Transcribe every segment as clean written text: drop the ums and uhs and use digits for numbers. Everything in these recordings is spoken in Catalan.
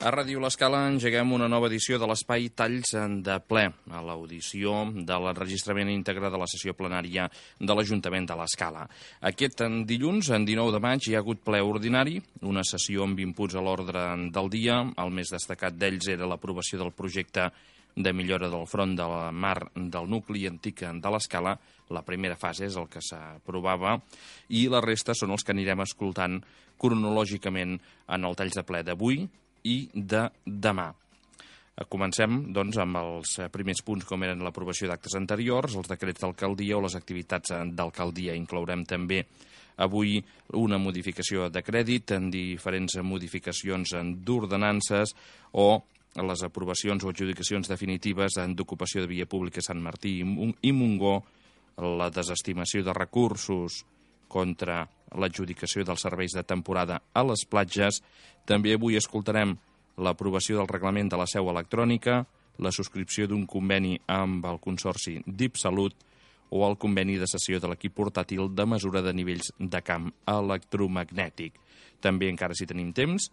A Ràdio L'Escala engeguem una nova edició de l'espai Talls de ple, a l'audició de l'enregistrament íntegre de la sessió plenària de l'Ajuntament de l'Escala. Aquest dilluns, en 19 de maig, hi ha hagut ple ordinari, una sessió amb inputs a l'ordre del dia. El més destacat d'ells era l'aprovació del projecte de millora del front de la mar del nucli antic de l'Escala. La primera fase és el que s'aprovava i la resta són els que anirem escoltant cronològicament en el Talls de ple d'avui i de demà. Comencem, doncs, amb els primers punts, com eren l'aprovació d'actes anteriors, els decrets d'alcaldia o les activitats d'alcaldia. Inclourem també avui una modificació de crèdit, en diferents modificacions d'ordenances o les aprovacions o adjudicacions definitives d'ocupació de via pública a Sant Martí i Montgó, la desestimació de recursos contra l'adjudicació dels serveis de temporada a les platges. També avui escoltarem l'aprovació del reglament de la seu electrònica, la subscripció d'un conveni amb el Consorci DIPSalut o el conveni de cessió de l'equip portàtil de mesura de nivells de camp electromagnètic. També, encara si tenim temps,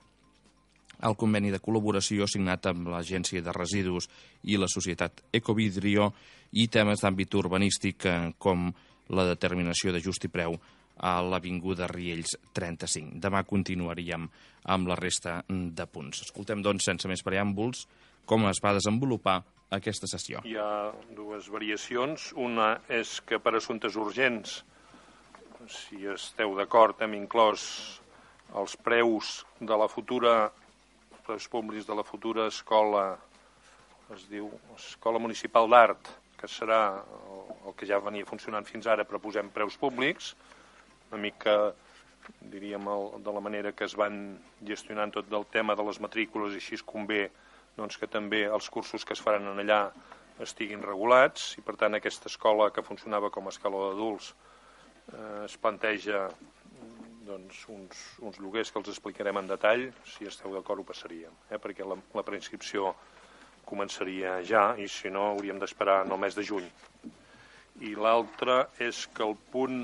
el conveni de col·laboració signat amb l'Agència de Residus i la societat Ecovidrio i temes d'àmbit urbanístic com la determinació de just i preu a l'Avinguda Riells 35. Demà continuaríem amb la resta de punts. Escoltem, doncs, sense més preàmbuls, com es va desenvolupar aquesta sessió. Hi ha dues variacions. Una és que per assumptes urgents, si esteu d'acord, hem inclòs els preus de la futura, preus públics de la futura escola, es diu Escola Municipal d'Art, que serà el que ja venia funcionant fins ara, però posem preus públics, una mica, diríem, de la manera que es van gestionant tot el tema de les matrícules, i així es convé doncs, que també els cursos que es faran allà estiguin regulats, i per tant aquesta escola que funcionava com a escola d'adults es planteja doncs, uns lloguers que els explicarem en detall. Si esteu d'acord ho passaríem, perquè la preinscripció començaria ja, i si no hauríem d'esperar en el mes de juny. I l'altre és que el punt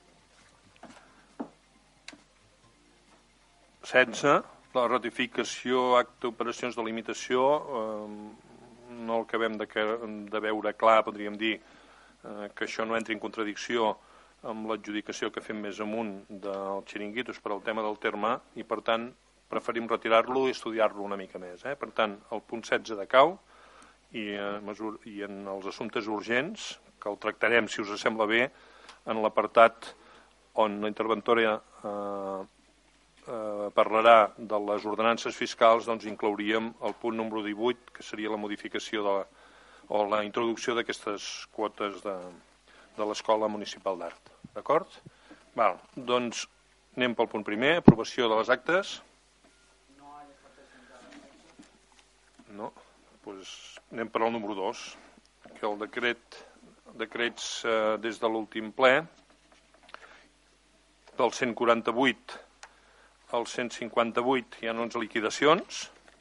16, la ratificació, acte, operacions de limitació, no el acabem de veure clar, podríem dir que això no entri en contradicció amb l'adjudicació que fem més amunt dels xiringuitos per al tema del terme, i per tant preferim retirar-lo i estudiar-lo una mica més. Per tant, el punt 16 decau, i en els assumptes urgents, que el tractarem, si us sembla bé, en l'apartat on la interventora parlarà de les ordenances fiscals, doncs inclouríem el punt número 18, que seria la modificació o la introducció d'aquestes quotes de l'Escola Municipal d'Art. D'acord? Val, doncs anem pel punt primer, aprovació de les actes. No? Doncs anem per al número 2, que el decrets des de l'últim ple, del 148 al 158 hi ha 11 liquidacions,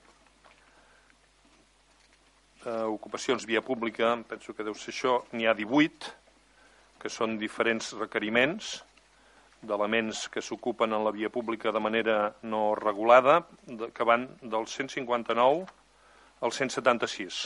ocupacions via pública, penso que deu ser això, n'hi ha 18, que són diferents requeriments d'elements que s'ocupen en la via pública de manera no regulada, que van del 159 al 176.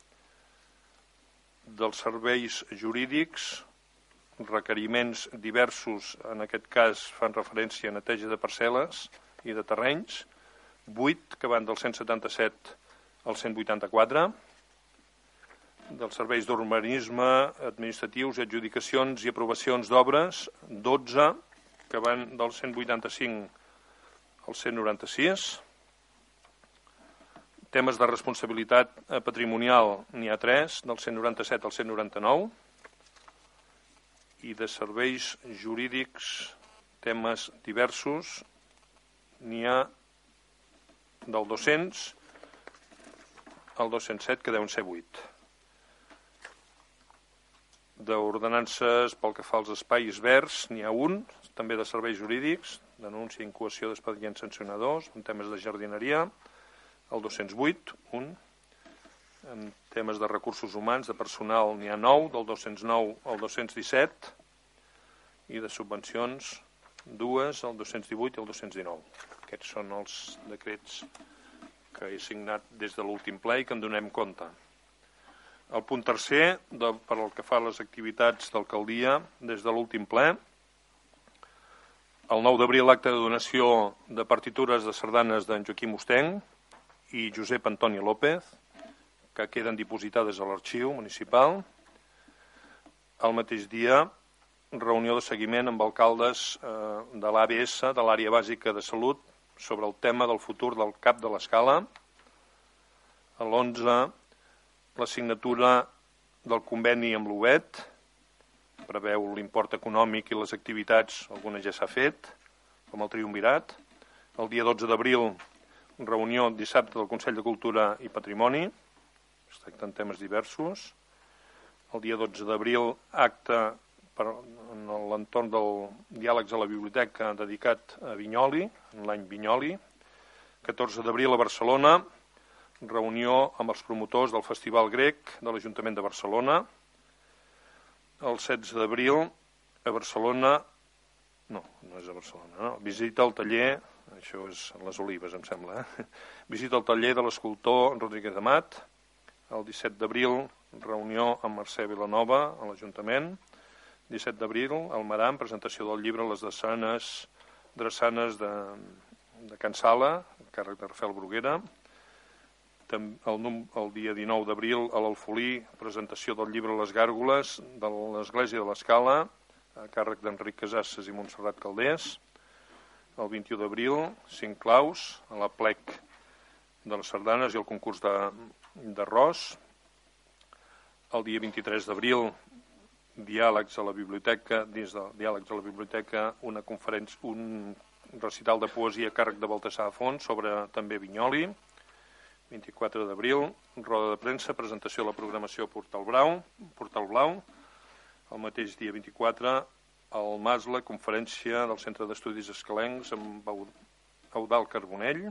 Dels serveis jurídics, requeriments diversos, en aquest cas fan referència a neteja de parcel·les i de terrenys, 8 que van del 177 al 184, dels serveis d'urbanisme, administratius, adjudicacions i aprovacions d'obres, 12 que van del 185 al 196, temes de responsabilitat patrimonial n'hi ha 3, del 197 al 199, i de serveis jurídics, temes diversos, n'hi ha del 200 al 207, que deuen ser 8. D'ordenances pel que fa als espais verds, n'hi ha un, també de serveis jurídics, denúncia i incoació d'expedients sancionadors, en temes de jardineria, el 208, un. En temes de recursos humans, de personal, n'hi ha 9, del 209 al 217, i de subvencions, 2, el 218 i el 219. Aquests són els decrets que he signat des de l'últim ple i que en donem compte. El punt tercer, per el que fa a les activitats d'alcaldia des de l'últim ple, el 9 d'abril l'acte de donació de partitures de sardanes d'en Joaquim Ostenc i Josep Antoni López, que queden dipositades a l'arxiu municipal. El mateix dia, reunió de seguiment amb alcaldes de l'ABS, de l'Àrea Bàsica de Salut, sobre el tema del futur del CAP de l'Escala. A l'11, la signatura del conveni amb l'UET, preveu l'import econòmic i les activitats, alguna ja s'ha fet, com el triumvirat. El dia 12 d'abril, reunió dissabte del Consell de Cultura i Patrimoni, es tracten temes diversos. El dia 12 d'abril, acte en l'entorn del Diàlegs a la Biblioteca dedicat a Vinyoli, en l'any Vinyoli. 14 d'abril a Barcelona, reunió amb els promotors del Festival Grec de l'Ajuntament de Barcelona. El 16 d'abril a Barcelona, no és a Barcelona, no, visita al taller, això és a les Olives em sembla, visita al taller de l'escultor Rodríguez Amat. El 17 d'abril, reunió amb Mercè Vilanova a l'Ajuntament. 17 d'abril, al Maram, presentació del llibre Les drassanes de Can Sala, càrrec de Rafael Bruguera. El dia 19 d'abril, a l'Alfolí, presentació del llibre Les Gàrgoles de l'Església de l'Escala, a càrrec d'Enric Casasses i Montserrat Caldés. El 21 d'abril, 5 claus, a la plec de les sardanes i el concurs d'arròs. El dia 23 d'abril, diàlegs a la biblioteca, dins de diàlegs a la biblioteca, una conferència, un recital de poesia a càrrec de Baltasar Font sobre també Vinyoli. 24 d'abril, roda de premsa, presentació de la programació Portal Blau. El mateix dia 24, al Masle, conferència del Centre d'Estudis Escalencs amb Eudald Carbonell.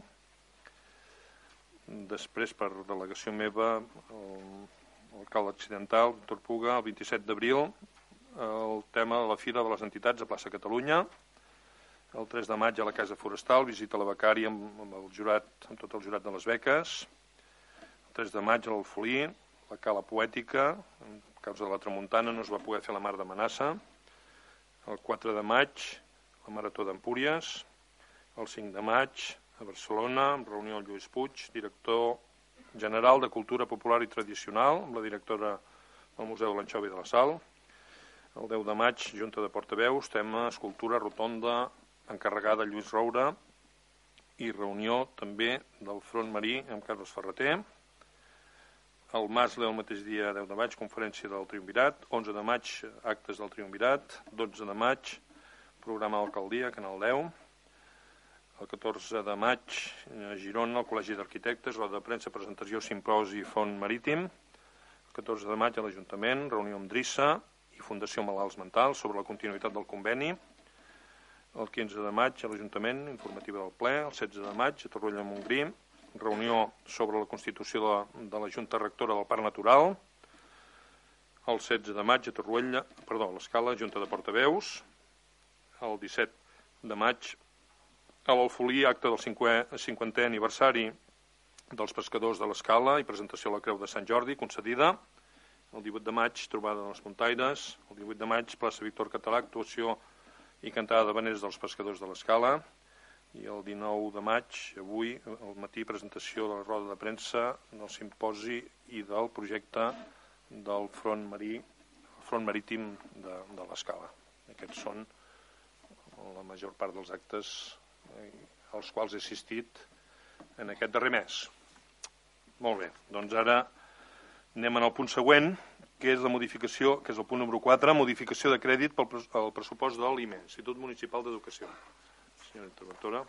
Després, per delegació meva, l'alcalde accidental, Víctor Puga. El 27 d'abril, el tema de la Fira de les Entitats a Plaça Catalunya. El 3 de maig a la Casa Forestal, visita a la becària amb el jurat, amb tot el jurat de les beques. El 3 de maig a l'Alfolí, la Cala Poètica, a causa de la tramuntana no es va poder fer la Mar de Manassa. El 4 de maig, la Marató d'Empúries. El 5 de maig, a Barcelona, amb reunió amb Lluís Puig, director general de Cultura Popular i Tradicional, amb la directora del Museu de l'Anxovi de la Sal. El 10 de maig, Junta de Portaveus, tema escultura rotonda, encarregada Lluís Roura, i reunió també del Front Marí amb Carles Ferreter. El Masle, el mateix dia, 10 de maig, conferència del Triumvirat. 11 de maig, actes del Triumvirat. 12 de maig, programa d'alcaldia, Canal 10. El 14 de maig, a Girona, al Col·legi d'Arquitectes, roda de premsa, presentació, simposi, Font Marítim. El 14 de maig, a l'Ajuntament, reunió amb Drissa i Fundació Malalts Mentals sobre la continuïtat del conveni. El 15 de maig, a l'Ajuntament, informativa del ple. El 16 de maig, a Torroella de Montgrí, reunió sobre la constitució de la Junta Rectora del Parc Natural. El 16 de maig, a l'Escala, Junta de Portaveus. El 17 de maig, a l'Alfolí, acte del 50è aniversari dels pescadors de l'Escala i presentació a la Creu de Sant Jordi, concedida. El 18 de maig, trobada de les Puntaires. El 18 de maig, plaça Víctor Català, actuació i cantada d'habaneres dels pescadors de l'Escala. I el 19 de maig, avui, al matí, presentació de la roda de premsa del simposi i del projecte del front marítim de l'Escala. Aquests són la major part dels actes als quals he assistit en aquest darrer mes. Molt bé, doncs ara anem al punt següent, que és la modificació, que és el punt número 4, modificació de crèdit pel pressupost de l'IME, Institut Municipal d'Educació. Senyora interventora.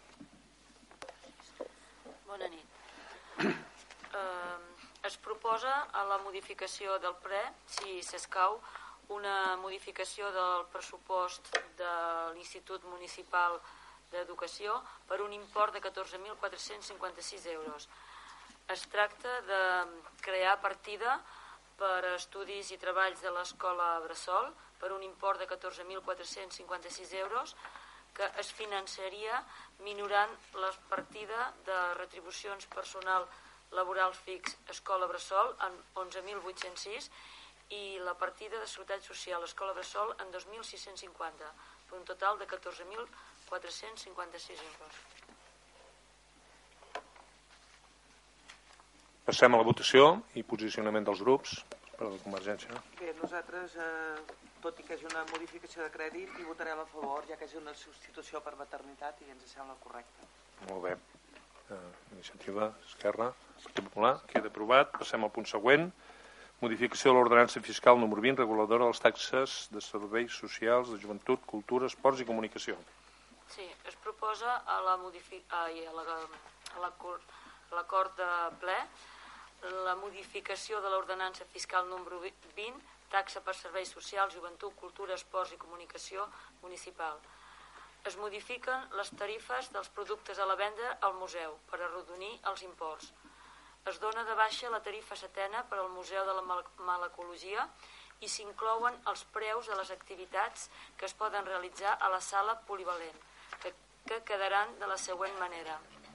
Bona nit. Es proposa a la modificació del ple, si s'escau, una modificació del pressupost de l'Institut Municipal d'Educació per un import de 14.456 euros. Es tracta de crear partida per a estudis i treballs de l'escola Bressol per un import de 14.456 euros, que que es finançaria minorant la partida de retribucions personal laboral fix Escola Bressol en 11.806 i la partida de Seguretat Social Escola Bressol en 2.650, per un total de 14.456 euros. Passem a la votació i posicionament dels grups. Per la Convergència. Bé, nosaltres, tot i que és una modificació de crèdit, hi votarem a favor, ja que és una substitució per maternitat i ens sembla correcte. Molt bé. Iniciativa, Esquerra, Partit Popular, queda aprovat. Passem al punt següent. Modificació de l'ordenança fiscal número 20, reguladora de les taxes de serveis socials, de joventut, cultura, esports i comunicació. Sí, es proposa a l'acord de ple la modificació de l'ordenança fiscal número 20, taxa per serveis socials, joventut, cultura, esports i comunicació municipal. Es modifiquen les tarifes dels productes a la venda al museu per arrodonir els imports. Es dona de baixa la tarifa setena per al Museu de la Malacologia i s'inclouen els preus de les activitats que es poden realitzar a la sala polivalent, que quedaran de la següent manera.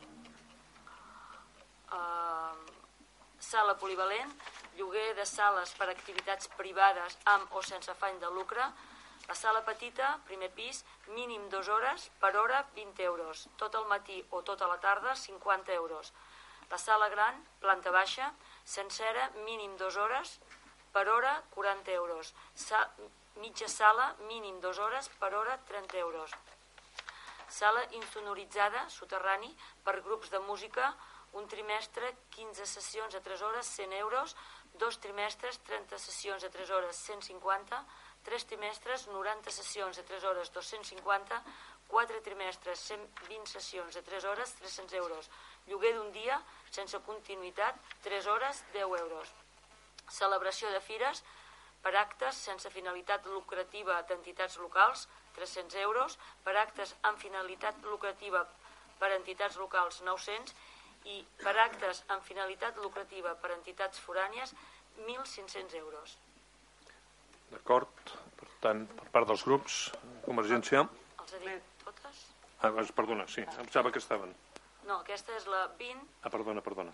Sala polivalent, lloguer de sales per activitats privades amb o sense afany de lucre. La sala petita, primer pis, mínim 2 hores, per hora 20 euros. Tot el matí o tota la tarda, 50 euros. La sala gran, planta baixa, sencera, mínim 2 hores, per hora 40 euros. Mitja sala, mínim 2 hores, per hora 30 euros. Sala insonoritzada, soterrani, per grups de música, un trimestre, 15 sessions a 3 hores, 100 euros, 2 trimestres, 30 sessions a 3 hores, 150, 3 trimestres, 90 sessions a 3 hores, 250, 4 trimestres, 120 sessions a 3 hores, 300 euros. Lloguer d'un dia, sense continuïtat, 3 hores, 10 euros. Celebració de fires, per actes sense finalitat lucrativa d'entitats locals, 300 euros, per actes amb finalitat lucrativa per entitats locals, 900, i per actes amb finalitat lucrativa per entitats forànies, 1.500 euros. D'acord. Per tant, per part dels grups, Convergència. Els he dit totes? Perdona, sí, em sembla que estaven. No, aquesta és la 20. Perdona.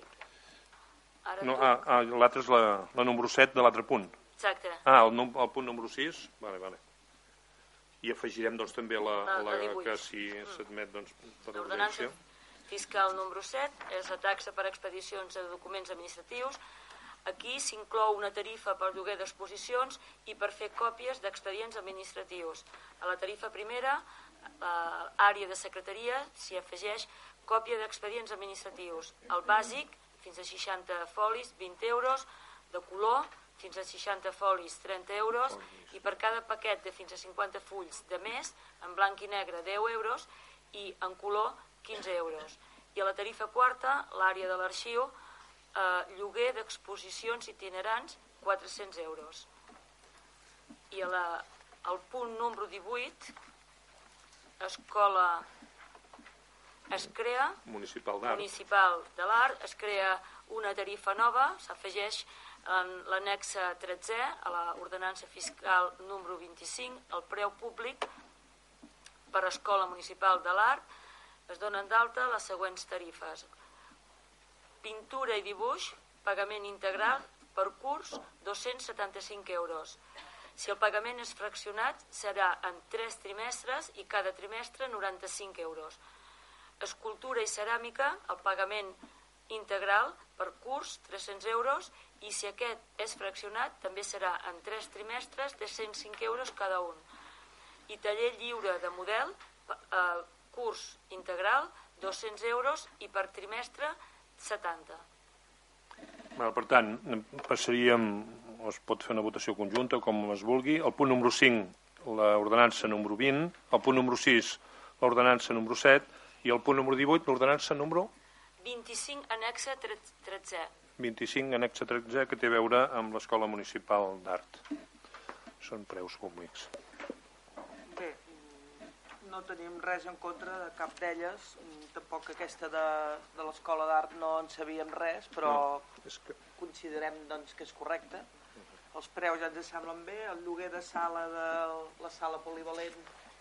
Ara No, l'altra és la número 7 de l'altre punt. Exacte. El punt número 6. Vale. I afegirem doncs també la que si s'admet doncs, per urgència. Fiscal número 7 és la taxa per expedicions de documents administratius. Aquí s'inclou una tarifa per lloguer d'exposicions i per fer còpies d'expedients administratius. A la tarifa primera, àrea de secretaria, s'hi afegeix còpia d'expedients administratius. El bàsic, fins a 60 folis, 20 euros. De color, fins a 60 folis, 30 euros. I per cada paquet de fins a 50 fulls de mes, en blanc i negre, 10 euros. I en color, 15 euros. I a la tarifa quarta, l'àrea de l'arxiu, lloguer d'exposicions itinerants, 400 euros. I al punt número 18, escola es crea, municipal de l'art, es crea una tarifa nova, s'afegeix en l'annexa 13 a l'ordenança fiscal número 25, el preu públic per escola municipal de l'art. Es donen d'alta les següents tarifes. Pintura i dibuix, pagament integral per curs, 275 euros. Si el pagament és fraccionat, serà en 3 trimestres i cada trimestre 95 euros. Escultura i ceràmica, el pagament integral per curs, 300 euros, i si aquest és fraccionat, també serà en 3 trimestres de 105 euros cada un. I taller lliure de model, curs integral, 200 euros i per trimestre 70. Per tant, passaríem, o es pot fer una votació conjunta, com es vulgui. El punt número 5, l'ordenança número 20, el punt número 6, l'ordenança número 7, i el punt número 18, l'ordenança número 25, anexa 13. 25, anexa 13, que té a veure amb l'Escola Municipal d'Art. Són preus públics. Bé, no tenim res en contra de cap d'elles, tampoc aquesta de l'Escola d'Art no en sabíem res, però considerem doncs, que és correcte. Els preus ja ens semblen bé, el lloguer de sala de la sala polivalent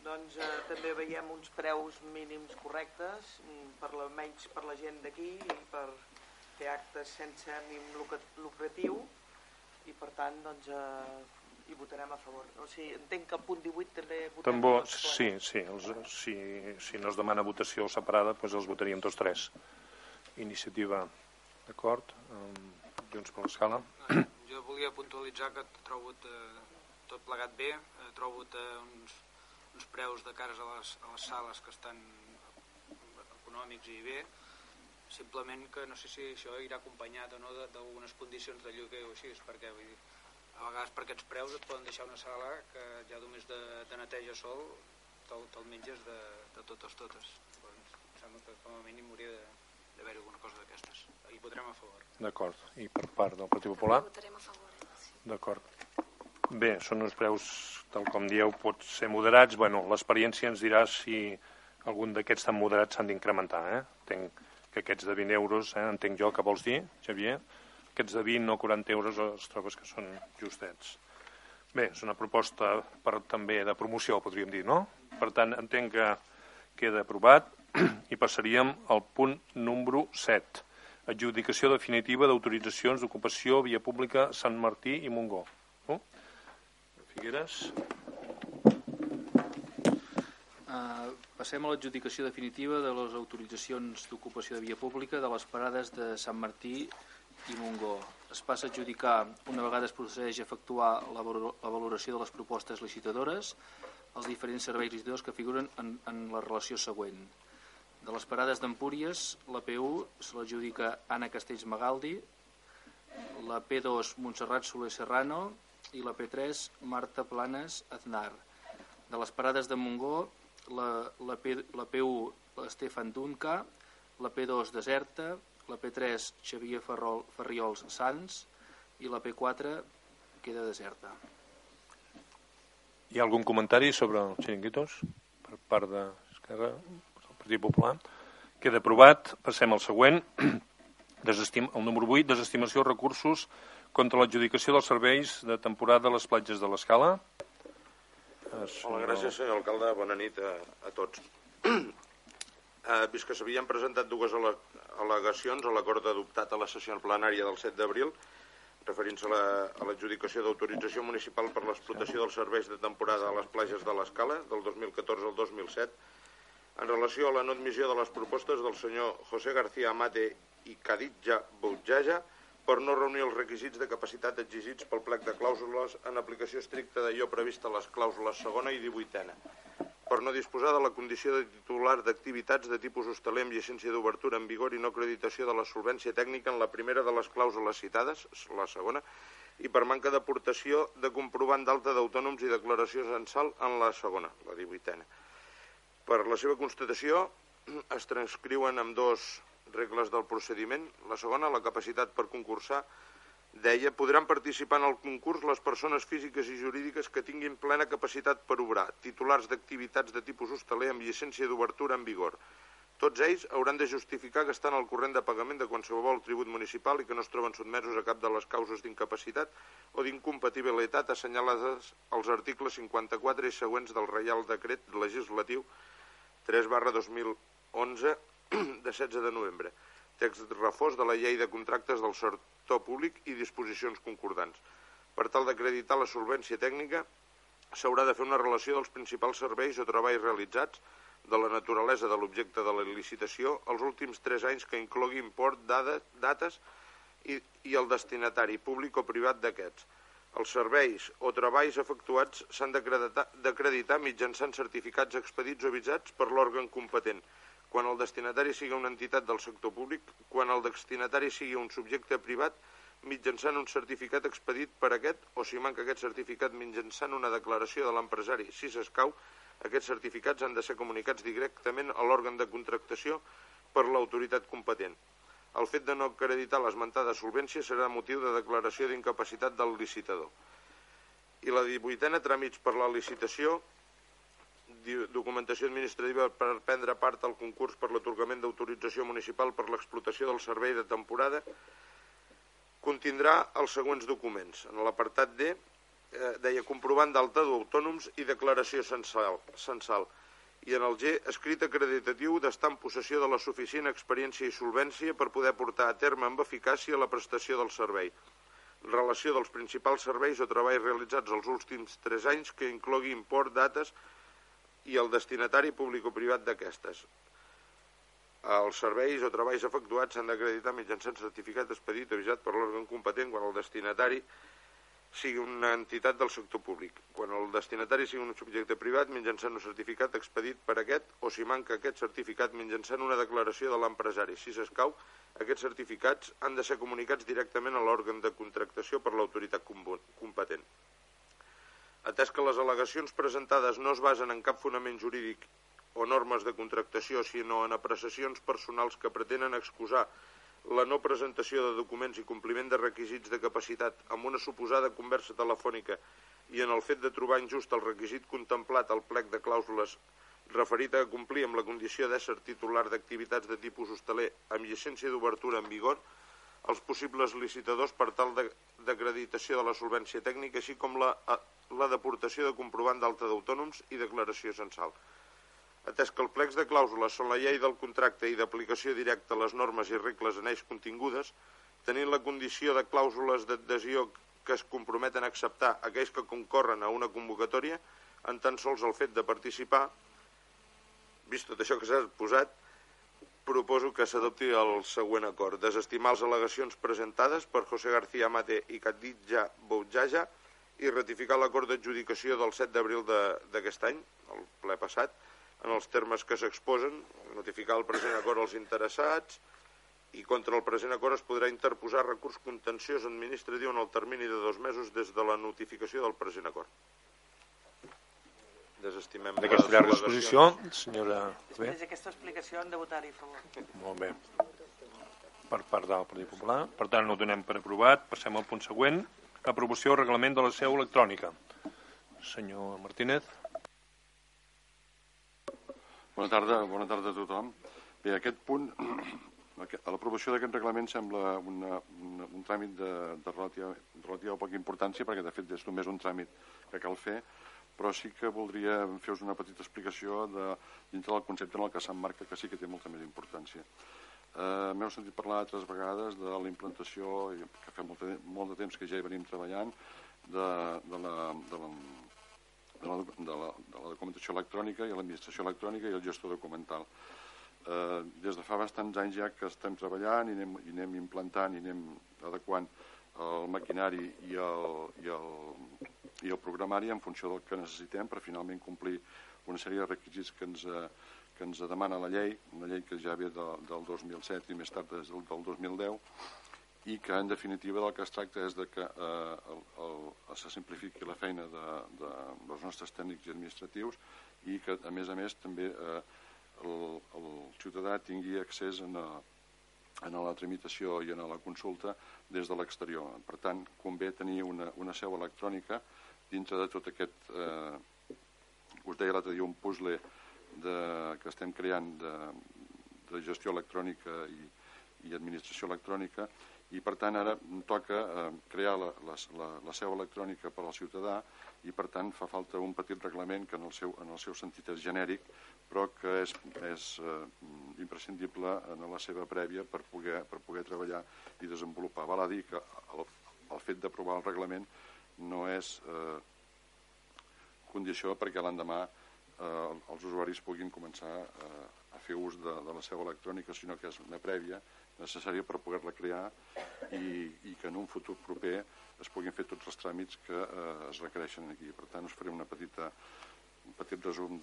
Doncs també veiem uns preus mínims correctes, almenys per la gent d'aquí i per fer actes sense ànim lucratiu, i per tant doncs hi votarem a favor. O sigui, entenc que al punt 18 també votem tots plegats. Sí, si no es demana votació separada, doncs els votaríem tots tres. Iniciativa, d'acord? Junts per l'Escala. Jo volia puntualitzar que trobo tot plegat bé, trobo uns preus de cares a les sales que estan econòmics i bé, simplement que no sé si això irà acompanyat o no d'algunes condicions de lloguer o així, perquè vull dir, a vegades per aquests preus et poden deixar una sala que ja només de neteja sol te'l menges de totes. Doncs, em sembla que com a mínim hauria d'haver-hi alguna cosa d'aquestes. Hi votarem a favor. D'acord. I per part del Partit Popular? Votarem a favor. Sí. D'acord. Bé, són uns preus, tal com dieu, pot ser moderats. Bueno, l'experiència ens dirà si algun d'aquests tan moderats s'han d'incrementar. Entenc que aquests de 20 euros, entenc jo que vols dir, Xavier, aquests de 20 o 40 euros els trobes que són justets. Bé, és una proposta també de promoció, podríem dir, no? Per tant, entenc que queda aprovat i passaríem al punt número 7. Adjudicació definitiva d'autoritzacions d'ocupació via pública Sant Martí i Montgó. Figueres. Passem a l'adjudicació definitiva de les autoritzacions d'ocupació de via pública de les parades de Sant Martí i Montgó. Es passa a adjudicar, una vegada es procedeix a efectuar la valoració de les propostes licitadores, els diferents serveis licitadors que figuren en la relació següent. De les parades d'Empúries, la P1 se l'adjudica Anna Castells Magaldi, la P2 Montserrat Soler Serrano i la P3 Marta Planes Aznar. De les parades de Montgó, la P1 Estefan Dunca, la P2 Deserta, la P3 Xavier Farriols Sans i la P4 queda deserta. Hi ha algun comentari sobre els xiringuitos per part d'Esquerra, del Partit Popular? Queda aprovat. Passem al següent. El número 8, desestimació de recursos contra l'adjudicació dels serveis de temporada a les platges de l'Escala. Hola, gràcies, senyor alcalde. Bona nit a tots. Vist que s'havien presentat dues al·legacions a l'acord adoptat a la sessió plenària del 7 d'abril, referint-se a l'adjudicació d'autorització municipal per l'explotació dels serveis de temporada a les platges de l'Escala del 2014 al 2007, en relació a la no admissió de les propostes del senyor José García Amate i Khadija Boudjaja per no reunir els requisits de capacitat exigits pel plec de clàusules en aplicació estricta d'allò previst a les clàusules segona i 18ena, per no disposar de la condició de titular d'activitats de tipus hostaler amb llicència d'obertura en vigor i no acreditació de la solvència tècnica en la primera de les clàusules citades, la segona, i per manca d'aportació de comprovant d'alta d'autònoms i declaració censal en la segona, la 18ena. Per la seva constatació es transcriuen amb dos regles del procediment. La segona, la capacitat per concursar, deia, podran participar en el concurs les persones físiques i jurídiques que tinguin plena capacitat per obrar, titulars d'activitats de tipus hostaler amb llicència d'obertura en vigor. Tots ells hauran de justificar que estan al corrent de pagament de qualsevol tribut municipal i que no es troben sotmesos a cap de les causes d'incapacitat o d'incompatibilitat assenyalades als articles 54 i següents del Reial Decret Legislatiu 3/2011 de 16 de novembre, text refós de la Llei de Contractes del Sector Públic i disposicions concordants. Per tal d'acreditar la solvència tècnica, s'haurà de fer una relació dels principals serveis o treballs realitzats, de la naturalesa de l'objecte de la licitació, els últims 3 anys que inclogui import, dates i el destinatari públic o privat d'aquests. Els serveis o treballs efectuats s'han d'acreditar mitjançant certificats expedits o avisats per l'òrgan competent, quan el destinatari sigui una entitat del sector públic, quan el destinatari sigui un subjecte privat, mitjançant un certificat expedit per aquest, o si manca aquest certificat mitjançant una declaració de l'empresari. Si s'escau, aquests certificats han de ser comunicats directament a l'òrgan de contractació per l'autoritat competent. El fet de no acreditar l'esmentada solvència serà motiu de declaració d'incapacitat del licitador. I la 18ena, tràmits per la licitació, documentació administrativa per prendre part al concurs per l'atorgament d'autorització municipal per l'explotació del servei de temporada, contindrà els següents documents. En l'apartat D deia comprovant d'alta d'autònoms i declaració censal. I en el G, escrit acreditatiu d'estar en possessió de la suficient experiència i solvència per poder portar a terme amb eficàcia la prestació del servei. Relació dels principals serveis o treballs realitzats els últims 3 anys que inclogui import, dates i el destinatari públic o privat d'aquestes. Els serveis o treballs efectuats s'han d'acreditar mitjançant certificat expedit o avisat per l'òrgan competent quan el destinatari sigui una entitat del sector públic. Quan el destinatari sigui un subjecte privat, mitjançant un certificat expedit per aquest, o si manca aquest certificat, mitjançant una declaració de l'empresari. Si s'escau, aquests certificats han de ser comunicats directament a l'òrgan de contractació per l'autoritat competent. Atès que les al·legacions presentades no es basen en cap fonament jurídic o normes de contractació, sinó en apreciacions personals que pretenen excusar la no presentació de documents i compliment de requisits de capacitat amb una suposada conversa telefònica i en el fet de trobar injust el requisit contemplat al plec de clàusules referit a complir amb la condició d'ésser titular d'activitats de tipus hostaler amb llicència d'obertura en vigor, els possibles licitadors per tal d'acreditació de la solvència tècnica, així com la deportació de comprovant d'alta d'autònoms i declaració censal. Atès que el plecs de clàusules són la llei del contracte i d'aplicació directa a les normes i regles en ells contingudes, tenint la condició de clàusules d'adhesió que es comprometen a acceptar aquells que concorren a una convocatòria, en tan sols el fet de participar, vist tot això que s'ha posat, proposo que s'adopti el següent acord. Desestimar les al·legacions presentades per José García Mate i Khadija Boujaja i ratificar l'acord d'adjudicació del 7 d'abril d'aquest any, el ple passat, en els termes que s'exposen, notificar el present acord als interessats i contra el present acord es podrà interposar recurs contenciós administratiu en el termini de 2 mesos des de la notificació del present acord. Desestimem d'aquesta llarga exposició, senyora... Després d'aquesta explicació hem de votar-hi a favor. Molt bé. Per part del Partit Popular. Per tant, no ho donem per aprovat. Passem al punt següent. Aprovació del reglament de la seu electrònica. Senyor Martínez. Bona tarda a tothom. Bé, aquest punt, l'aprovació d'aquest reglament sembla un tràmit de relativa poca importància, perquè de fet és només un tràmit que cal fer, però sí que voldria fer-vos una petita explicació dintre del concepte en el que s'emmarca, que sí que té molta més importància. M'heu sentit parlar altres vegades de la implantació, que fa molt de temps que ja hi venim treballant, de la documentació electrònica i l'administració electrònica i el gestor documental. Des de fa bastants anys ja que estem treballant i anem implantant i anem adequant el maquinari i el programari en funció del que necessitem per finalment complir una sèrie de requisits que ens demana la llei, una llei que ja ve del 2007 i més tard des del 2010, i que en definitiva del que es tracta és de que se simplifiqui la feina dels nostres tècnics i administratius i que a més també el ciutadà tingui accés a la tramitació i a la consulta des de l'exterior. Per tant, convé tenir una seu electrònica dintre de tot aquest, us deia l'altre dia, un puzzle que estem creant de gestió electrònica i administració electrònica, i per tant ara toca crear la seu electrònica per al ciutadà i per tant fa falta un petit reglament que en el seu sentit és genèric però que és imprescindible en la seva prèvia per poder treballar i desenvolupar. Val a dir que el fet d'aprovar el reglament no és condició perquè l'endemà els usuaris puguin començar a fer ús de la seu electrònica, sinó que és una prèvia necessària per poder-la crear i que en un futur proper es puguin fer tots els tràmits que es requereixen aquí. Per tant, us faré un petit resum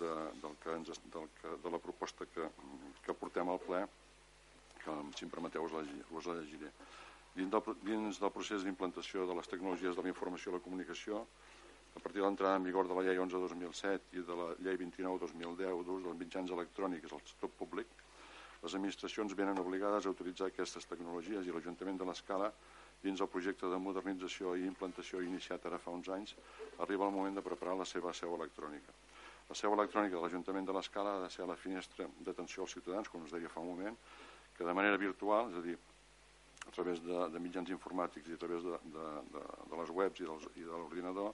de la proposta que portem al ple, que si em permeteu us la llegiré. Dins del procés d'implantació de les tecnologies de la informació i la comunicació, a partir de l'entrada en vigor de la llei 11/2007 i de la llei 29/2010 d'ús dels mitjans electrònics al sector públic, les administracions venen obligades a utilitzar aquestes tecnologies i l'Ajuntament de l'Escala, dins el projecte de modernització i implantació iniciat ara fa uns anys, arriba el moment de preparar la seva seu electrònica. La seu electrònica de l'Ajuntament de l'Escala ha de ser la finestra d'atenció als ciutadans, com us deia fa un moment, que de manera virtual, és a dir, a través de mitjans informàtics i a través de les webs i de l'ordinador,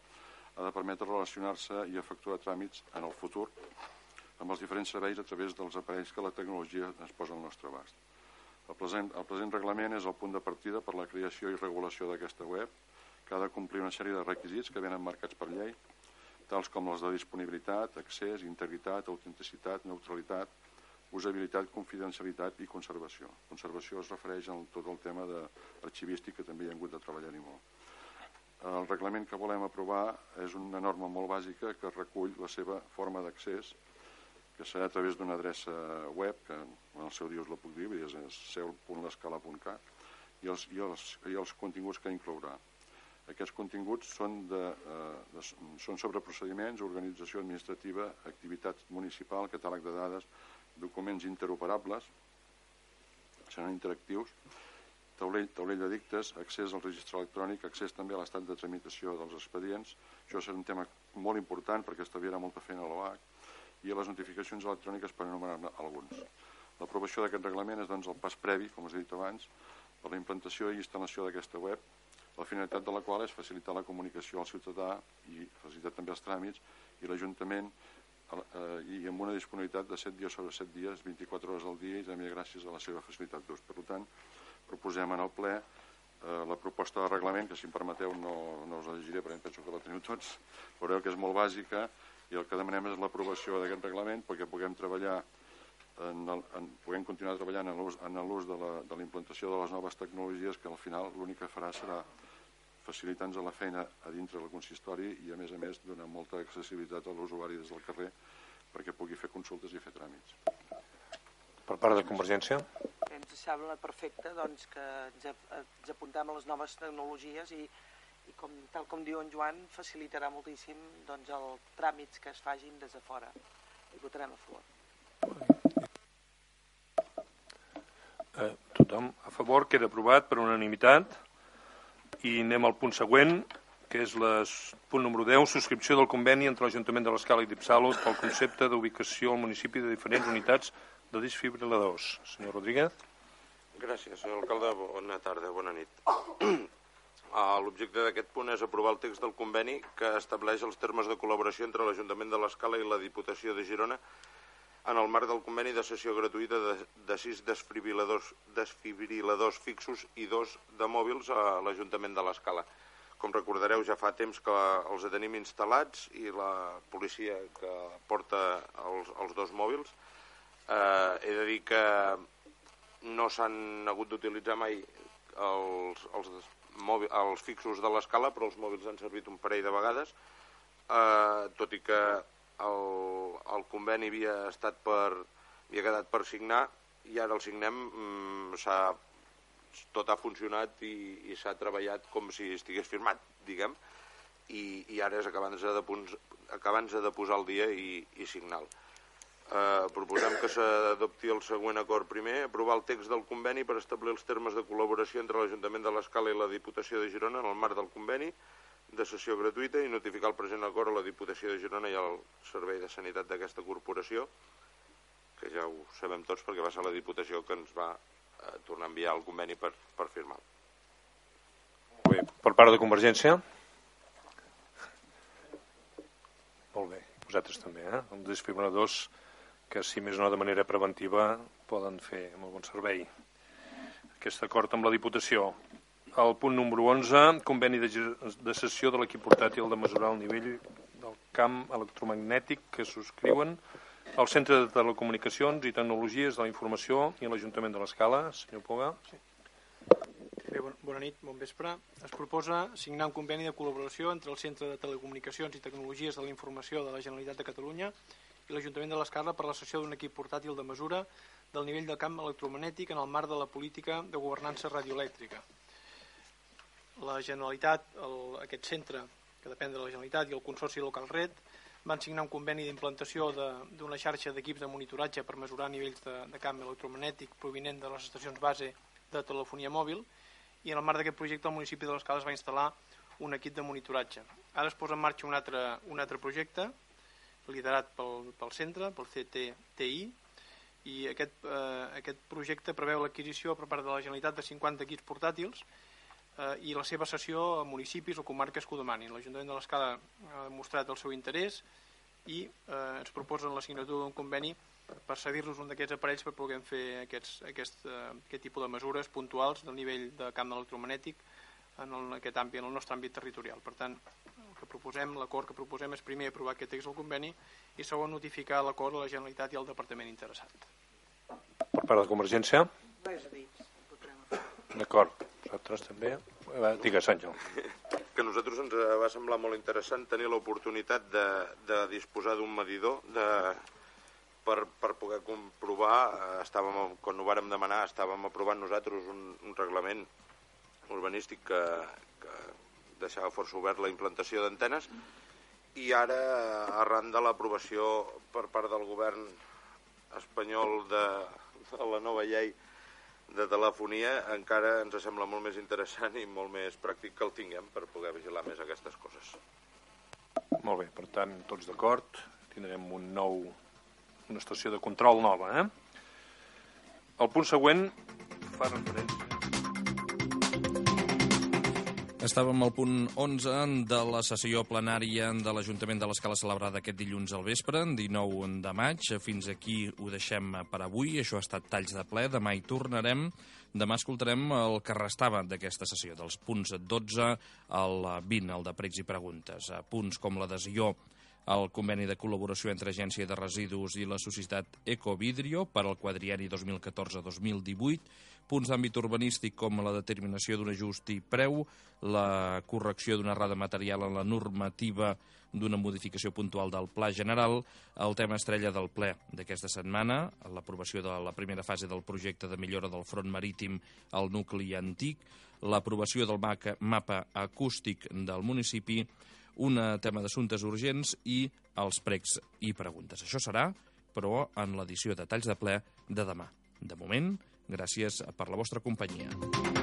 ha de permetre relacionar-se i efectuar tràmits en el futur amb els diferents serveis a través dels aparells que la tecnologia ens posa al nostre abast. El present reglament és el punt de partida per la creació i regulació d'aquesta web, que ha de complir una sèrie de requisits que venen marcats per llei, tals com els de disponibilitat, accés, integritat, autenticitat, neutralitat, usabilitat, confidencialitat i conservació. Conservació es refereix a tot el tema d'arxivístic, que també hi ha hagut de treballar-hi molt. El reglament que volem aprovar és una norma molt bàsica que recull la seva forma d'accés, que serà a través d'una adreça web, que en el seu dia us la puc dir, és seu.lescala.cat, i els continguts que inclourà. Aquests continguts són sobre procediments, organització administrativa, activitat municipal, catàleg de dades, documents interoperables, seran interactius, taulell d'edictes, accés al registre electrònic, accés també a l'estat de tramitació dels expedients. Això serà un tema molt important perquè estalviarà molta feina a l'OAC, i a les notificacions electròniques, per anomenar-ne alguns. L'aprovació d'aquest reglament és doncs el pas previ, com us he dit abans, per la implantació i instal·lació d'aquesta web, la finalitat de la qual és facilitar la comunicació al ciutadà i facilitar també els tràmits, i l'Ajuntament i amb una disponibilitat de 7 dies sobre 7 dies, 24 hores al dia, i també gràcies a la seva facilitat d'ús. Per tant, proposem en el ple la proposta de reglament, que si em permeteu no us la llegiré perquè penso que la teniu tots, veureu que és molt bàsica, i el que demanem és l'aprovació d'aquest reglament perquè puguem continuar treballant en l'ús de la implantació de les noves tecnologies, que al final l'únic que farà serà facilitar-nos la feina a dintre del consistori i a més donar molta accessibilitat a l'usuari des del carrer perquè pugui fer consultes i fer tràmits. Per part de Convergència? Ens sembla perfecte que ens apuntem a les noves tecnologies i tal com diu en Joan, facilitarà moltíssim els tràmits que es fagin des de fora. I votarem a favor. Tothom a favor, queda aprovat per unanimitat. I anem al punt següent, que és el punt número 10, subscripció del conveni entre l'Ajuntament de l'Escala i DIPSALUT pel concepte d'ubicació al municipi de diferents unitats de desfibriladors. Senyor Rodríguez. Gràcies, senyor alcalde. Bona tarda, bona nit. L'objecte d'aquest punt és aprovar el text del conveni que estableix els termes de col·laboració entre l'Ajuntament de l'Escala i la Diputació de Girona en el marc del conveni de cessió gratuïta de 6 desfibriladors fixos i 2 de mòbils a l'Ajuntament de l'Escala. Com recordareu, ja fa temps que els tenim instal·lats i la policia que porta els 2 mòbils. He de dir que no s'han hagut d'utilitzar mai els fixos de l'Escala, però els mòbils han servit un parell de vegades, tot i que el conveni havia quedat per signar i ara el signem, tot ha funcionat i s'ha treballat com si estigués firmat, diguem, i ara és acabant-se de posar al dia i signar-lo. Proposem que s'adopti el següent acord primer, aprovar el text del conveni per establir els termes de col·laboració entre l'Ajuntament de l'Escala i la Diputació de Girona en el marc del conveni de cessió gratuïta i notificar el present acord a la Diputació de Girona i al Servei de Sanitat d'aquesta corporació, que ja ho sabem tots perquè va ser la Diputació que ens va tornar a enviar el conveni per firmar. Bé, per part de Convergència? Molt bé, vosaltres també, els desfibriladors que si més no de manera preventiva poden fer molt bon servei. Aquest acord amb la Diputació. El punt número 11, conveni de cessió de l'equip portàtil de mesurar el nivell del camp electromagnètic que subscriuen al Centre de Telecomunicacions i Tecnologies de la Informació i l'Ajuntament de l'Escala. Senyor Puga. Bé, bona nit, bon vespre. Es proposa signar un conveni de col·laboració entre el Centre de Telecomunicacions i Tecnologies de la Informació de la Generalitat de Catalunya i l'Ajuntament de l'Escala per la cessió d'un equip portàtil de mesura del nivell del camp electromagnètic en el marc de la política de governança radioelèctrica. La Generalitat, aquest centre que depèn de la Generalitat i el Consorci Local Red van signar un conveni d'implantació d'una xarxa d'equips de monitoratge per mesurar nivells de camp electromagnètic provinent de les estacions base de telefonia mòbil i en el marc d'aquest projecte el municipi de l'Escala es va instal·lar un equip de monitoratge. Ara es posa en marxa un altre projecte liderat pel centre, pel CTI, i aquest projecte preveu l'adquisició per part de la Generalitat de 50 equips portàtils i la seva cessió a municipis o comarques que ho demanin. L'Ajuntament de l'Escala ha demostrat el seu interès i ens proposen la signatura d'un conveni per cedir-nos un d'aquests aparells per poder fer aquest tipus de mesures puntuals del nivell de camp electromagnètic en el nostre àmbit territorial. Per tant, l'acord que proposem és primer aprovar aquest text del conveni i segon notificar l'acord a la Generalitat i al Departament interessat. Per part de Convergència? Res a dir. D'acord. Nosaltres també. Digues, Àngel. Que a nosaltres ens va semblar molt interessant tenir l'oportunitat de disposar d'un medidor per poder comprovar. Quan ho vàrem demanar estàvem aprovant nosaltres un reglament urbanístic que deixava força obert la implantació d'antenes i ara, arran de l'aprovació per part del govern espanyol de la nova llei de telefonia, encara ens sembla molt més interessant i molt més pràctic que el tinguem per poder vigilar més aquestes coses. Molt bé, per tant, tots d'acord. Tindrem una estació de control nova. El punt següent fa referència... Estàvem al punt 11 de la sessió plenària de l'Ajuntament de l'Escala celebrada aquest dilluns al vespre, 19 de maig. Fins aquí ho deixem per avui. Això ha estat Talls de ple. Demà hi tornarem. Demà escoltarem el que restava d'aquesta sessió, dels punts 12 al 20, el de pregs i preguntes. Punts com l'adhesió al conveni de col·laboració entre Agència de Residus i la Societat Ecovidrio per al quadrienni 2014-2018, punts d'àmbit urbanístic com la determinació d'un ajust i preu, la correcció d'una errada material en la normativa d'una modificació puntual del Pla General, el tema estrella del ple d'aquesta setmana, l'aprovació de la primera fase del projecte de millora del front marítim al nucli antic, l'aprovació del mapa acústic del municipi, un tema d'assumptes urgents i els pregs i preguntes. Això serà, però, en l'edició de Talls de ple de demà. De moment, gràcies per la vostra companyia.